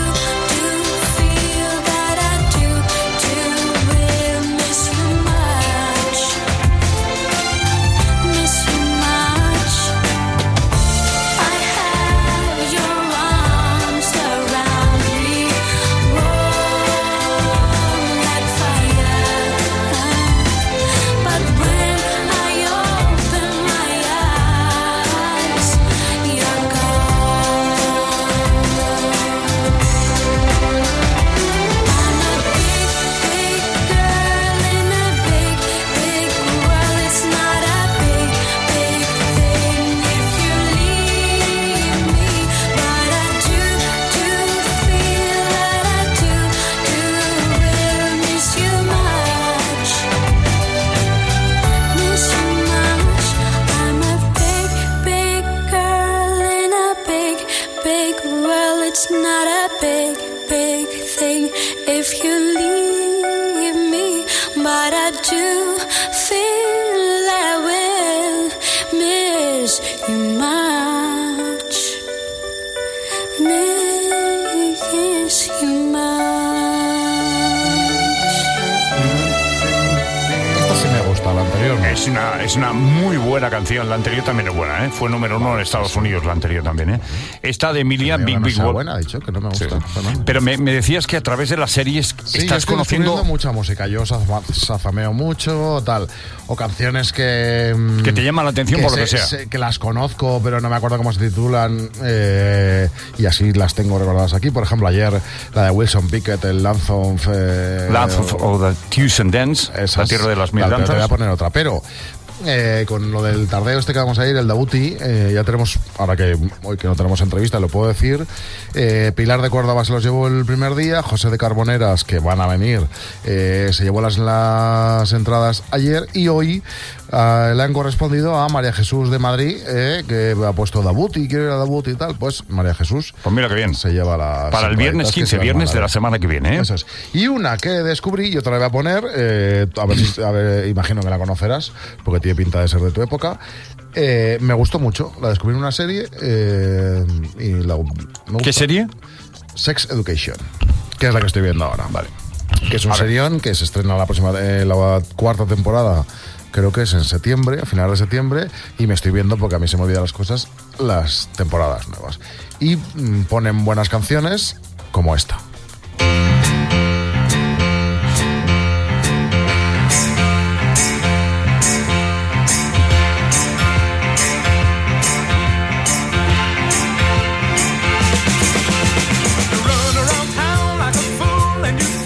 Es una, es una muy buena canción. La anterior también es buena, ¿eh? Fue número uno en Estados Unidos, la anterior también, ¿eh? Esta de Emilia, Big Big World. buena, ha dicho que no me gusta. Sí. Pero me, me decías que a través de las series sí, estás estoy conociendo mucha música. Yo sazameo mucho, tal. O canciones que... que te llaman la atención que por lo que se, sea. Se, que las conozco, pero no me acuerdo cómo se titulan. Eh, y así las tengo recordadas aquí. Por ejemplo, ayer la de Wilson Pickett, el Land of... Eh, Land of o The Tues and Dance, esas, la tierra de las mil danzas. Te voy a poner otra, pero... Eh, con lo del tardeo este que vamos a ir, el Dabuti, eh, ya tenemos, ahora que hoy que no tenemos entrevista, lo puedo decir, eh, Pilar de Córdoba se los llevó el primer día, José de Carboneras, que van a venir, eh, se llevó las, las entradas ayer, y hoy eh, le han correspondido a María Jesús de Madrid, eh, que ha puesto Dabuti, quiere ir a Dabuti y tal, pues María Jesús, pues mira que bien, se lleva las para el viernes quince, viernes de la semana que viene, ¿eh? Eso es. Y una que descubrí, yo te la voy a poner, eh, a ver si, a ver, imagino que la conocerás, porque tiene pinta de ser de tu época. Eh, me gustó mucho, la descubrí en una serie eh, y la, me ¿Qué serie? Sex Education, que es la que estoy viendo ahora. Vale. Que es un serión que se estrena la próxima eh, la cuarta temporada, creo que es en septiembre, a finales de septiembre, y me estoy viendo, porque a mí se me olvidan las cosas, las temporadas nuevas. Y mm, ponen buenas canciones como esta. You run around town like a fool and you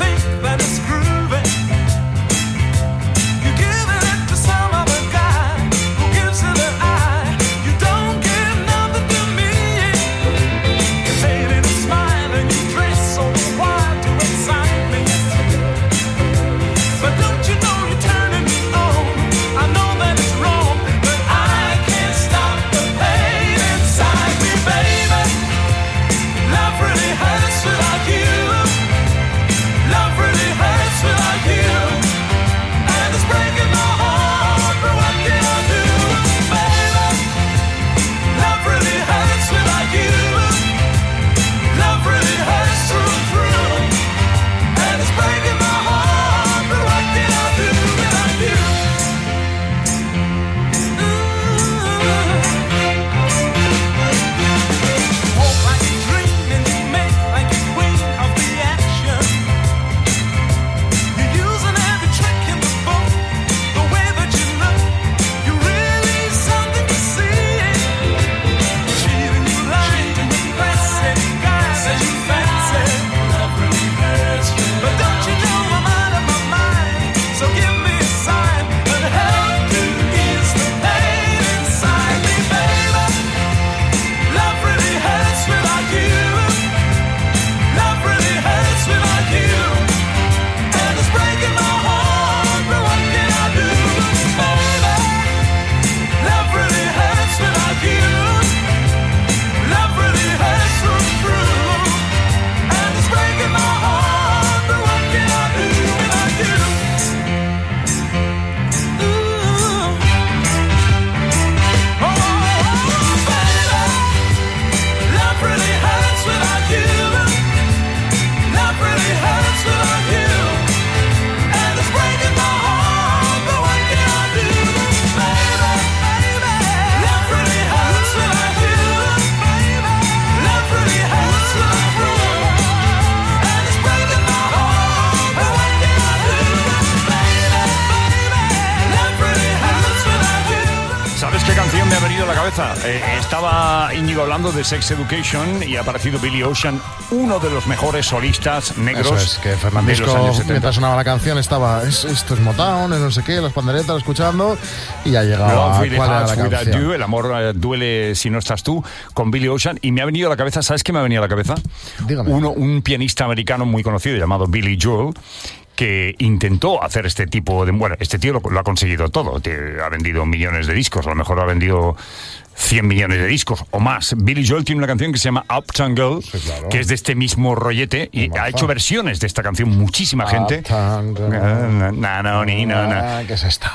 ¿Sabes qué canción me ha venido a la cabeza? Eh, estaba Íñigo hablando de Sex Education y ha aparecido Billy Ocean, uno de los mejores solistas negros. Eso es, que Fernandisco, de los años setenta. mientras sonaba la canción, estaba, es, esto es Motown, es no sé qué, las panderetas escuchando, y ya llegaba Love a Really cuál era Hurts la Without canción. You, el amor eh, duele si no estás tú, con Billy Ocean, y me ha venido a la cabeza, ¿sabes qué me ha venido a la cabeza? Dígame. Uno, un pianista americano muy conocido llamado Billy Joel, que intentó hacer este tipo de... Bueno, este tío lo, lo ha conseguido todo. Ha vendido millones de discos. A lo mejor ha vendido cien millones de discos o más. Billy Joel tiene una canción que se llama Uptown Girl, sí, claro, que es de este mismo rollete y ha hecho versiones de esta canción muchísima gente. Uptown Girl. Na, na, na, ni, na, na. ¿Qué es esta?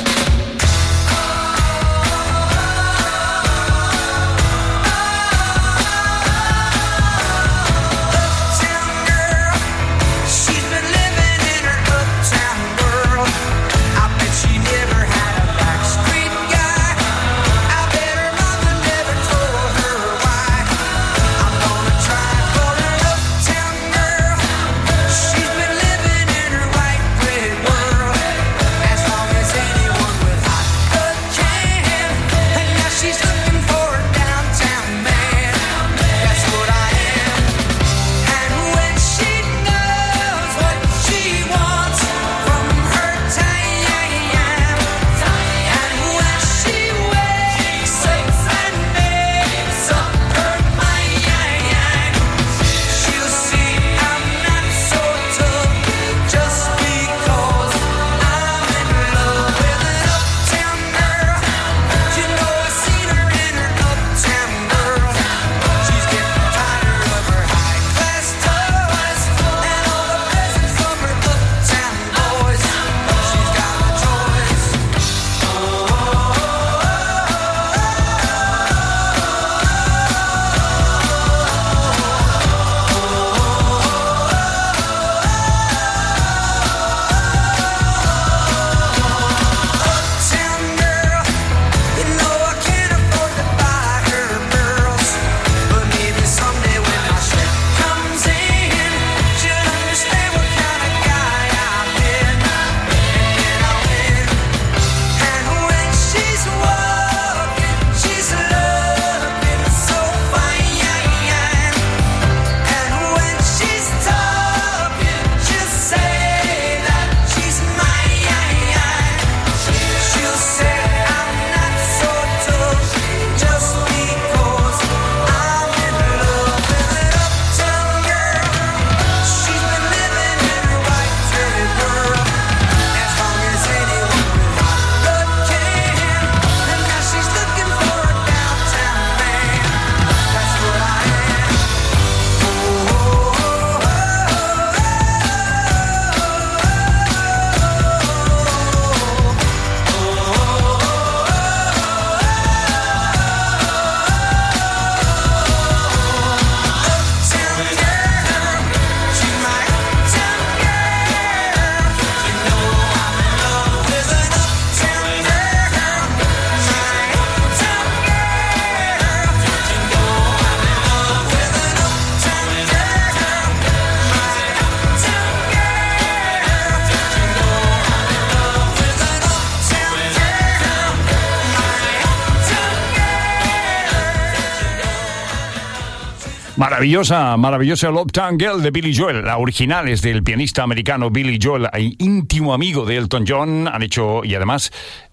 Maravillosa, maravillosa Uptown Girl de Billy Joel. La original es del pianista americano Billy Joel, íntimo amigo de Elton John. Han hecho, y además,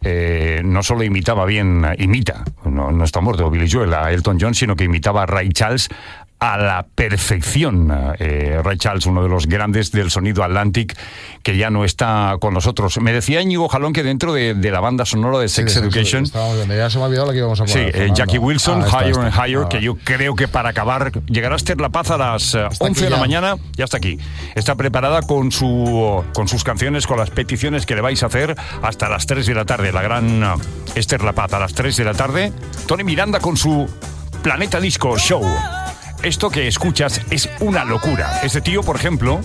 eh, no solo imitaba bien, imita, no, no está muerto Billy Joel a Elton John, sino que imitaba a Ray Charles a la perfección. Eh, Ray Charles, uno de los grandes del sonido Atlantic, que ya no está con nosotros. Me decía Íñigo Jalón que dentro de, de la banda sonora de Sex sí, Education... Sí, estábamos viendo. Ya se me ha olvidado la que íbamos a poner. Sí, eh, Jackie Wilson, ah, está, Higher está. and Higher, Ah, que yo creo que para acabar... Llegará a Esther La Paz a las uh, once de la ya. mañana, ya está aquí. Está preparada con, su, con sus canciones, con las peticiones que le vais a hacer hasta las tres de la tarde. La gran uh, Esther La Paz a las tres de la tarde. Tony Miranda con su Planeta Disco Show. Esto que escuchas es una locura. Este tío, por ejemplo,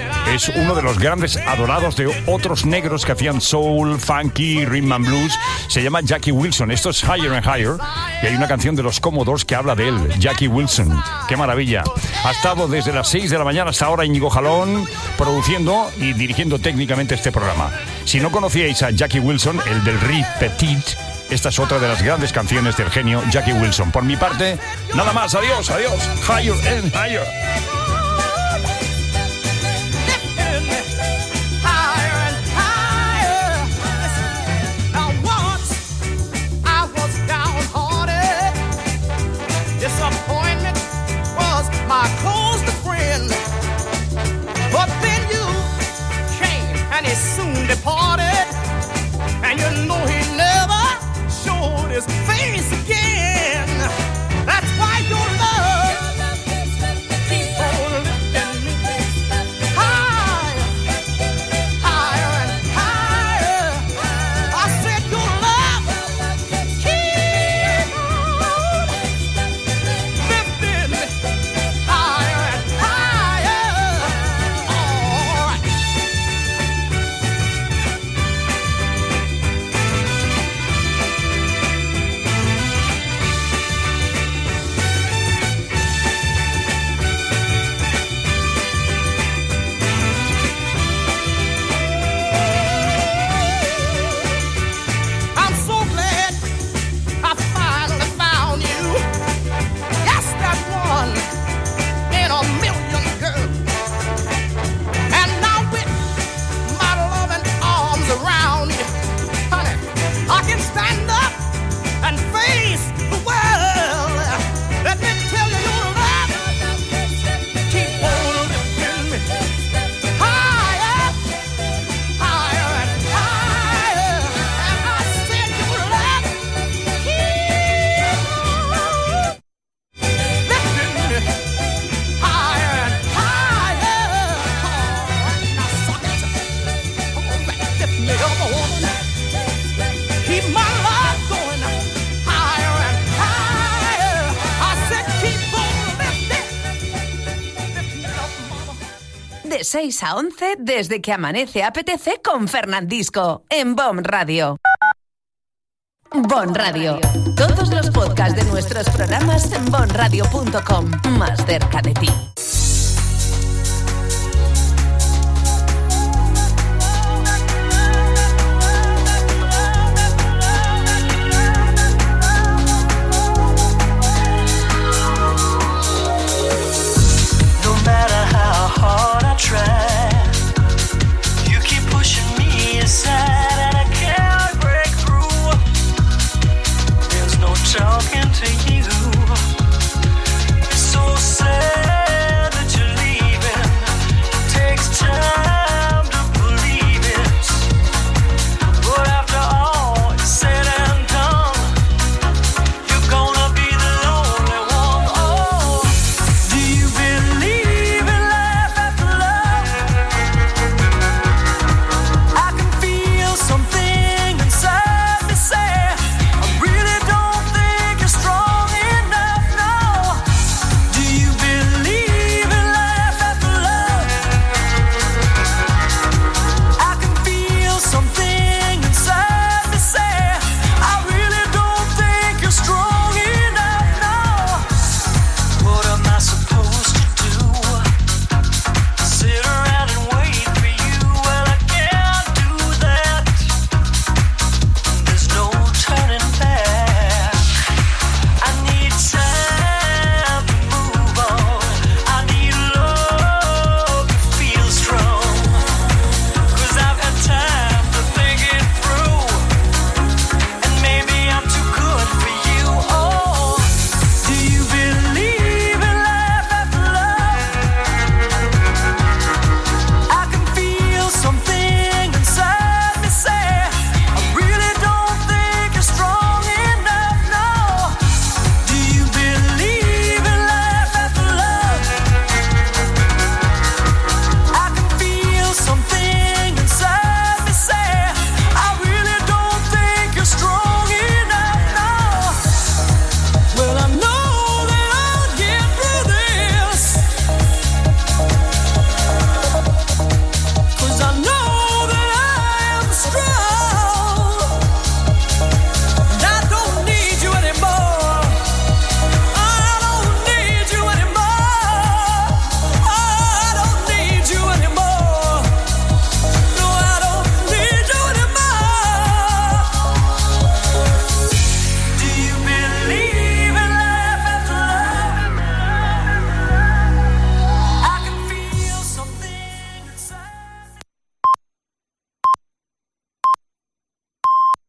es uno de los grandes adorados de otros negros que hacían soul, funky, rhythm and blues. Se llama Jackie Wilson. Esto es Higher and Higher. Y hay una canción de los Commodores que habla de él, Jackie Wilson. ¡Qué maravilla! Ha estado desde las seis de la mañana hasta ahora Íñigo Jalón produciendo y dirigiendo técnicamente este programa. Si no conocíais a Jackie Wilson, el del Riz Petit, esta es otra de las grandes canciones del genio Jackie Wilson. Por mi parte, nada más. Adiós, adiós. Higher and higher. My closest friend, but then you came and he soon departed, and you know he never showed his face again. That's why your love keep on lifting me higher, higher and higher. I said your love keep on lifting me. De seis a once, desde que amanece apetece con Fernandisco, en Bon Radio. Bon Radio. Todos los podcasts de nuestros programas en bon radio punto com. Más cerca de ti. You keep pushing me aside and I can't break through. There's no talking to you.